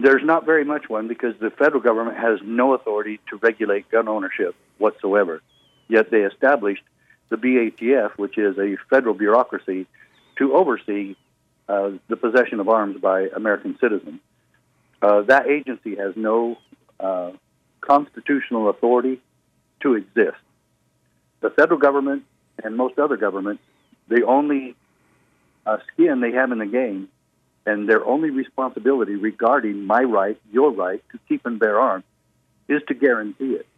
There's not very much one because the federal government has no authority to regulate gun ownership whatsoever. Yet they established the BATF, which is a federal bureaucracy, to oversee the possession of arms by American citizens. That agency has no constitutional authority to exist. The federal government and most other governments, the only skin they have in the game and their only responsibility regarding my right, your right, to keep and bear arms is to guarantee it.